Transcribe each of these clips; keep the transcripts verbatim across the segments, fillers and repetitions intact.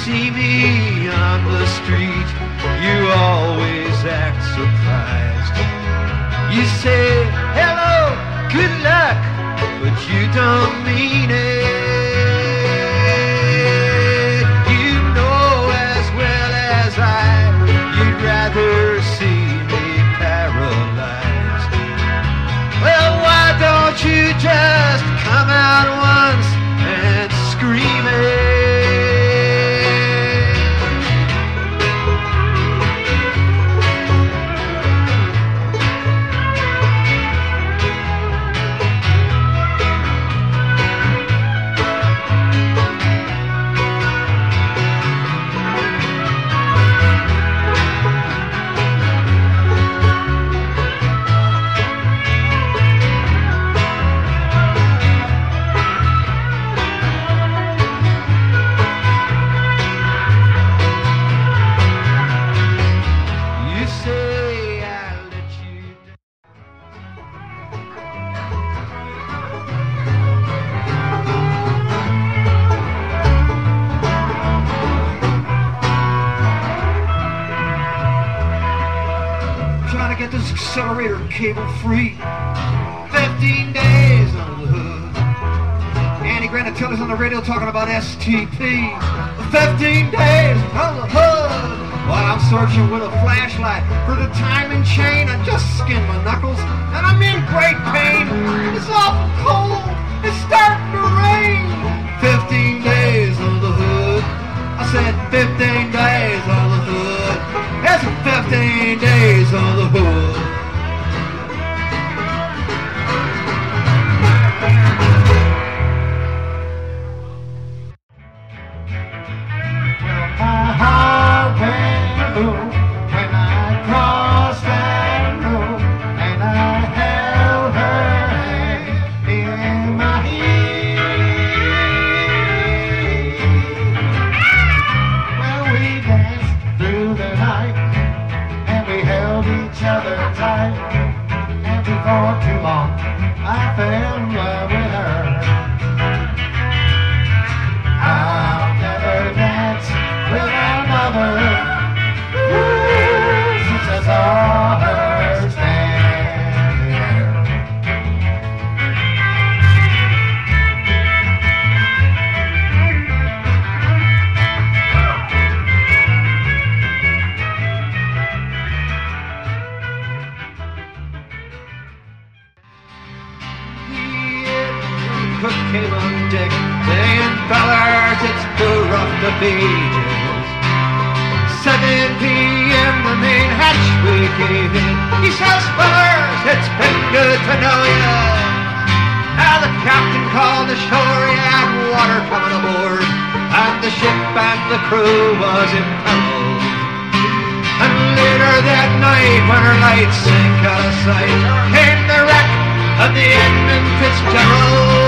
see me on the street, you always act surprised. You say, hello, good luck, but you don't mean it. You know as well as I, you'd rather see me paralyzed. Well, why don't you just come out once and scream it? Accelerator cable free. fifteen days under the hood. Andy Granatelli's on the radio talking about S T P. fifteen days under the hood. While I'm searching with a flashlight for the timing chain, I just skinned my knuckles and I'm in great pain. It's awful cold. It's starting to rain. fifteen days under the hood. I said fifteen days on the hood. That's fifteen days on the hood. Came on deck, saying, fellas, it's too rough to pages. seven p.m. the main hatchway gave in. He says, fellas, it's been good to know ya. Now the captain called ashore, he had water coming aboard, and the ship and the crew was imperiled. And later that night, when her lights sank out of sight, came the wreck of the Edmund Fitzgerald.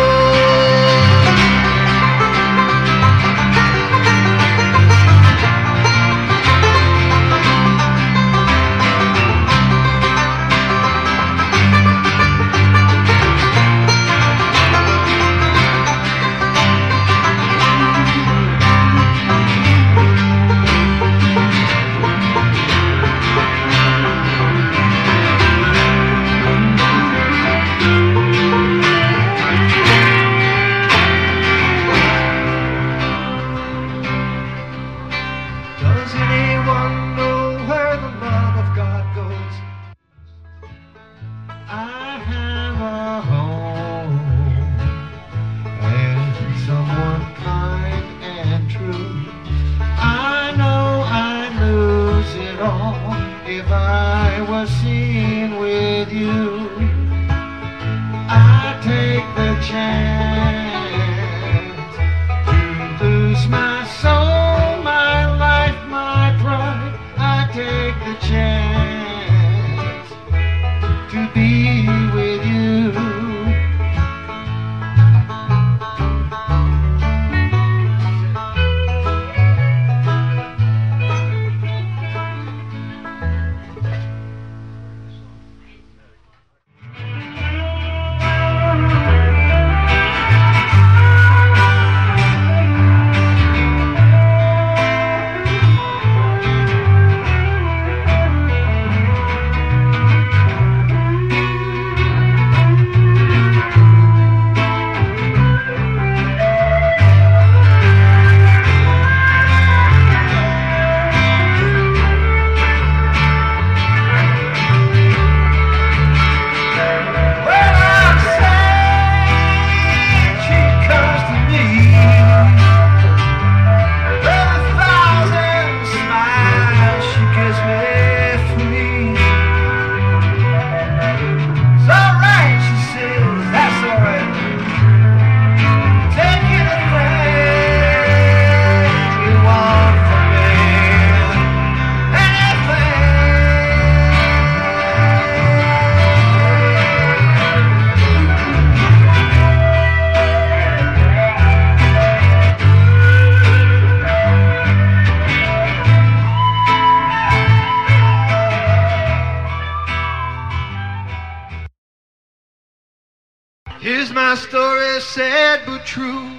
Here's my story, sad but true,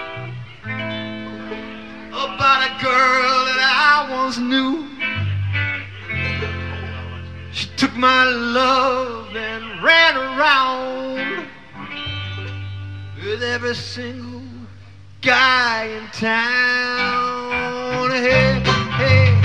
about a girl that I once knew. She took my love and ran around with every single guy in town. Hey, hey.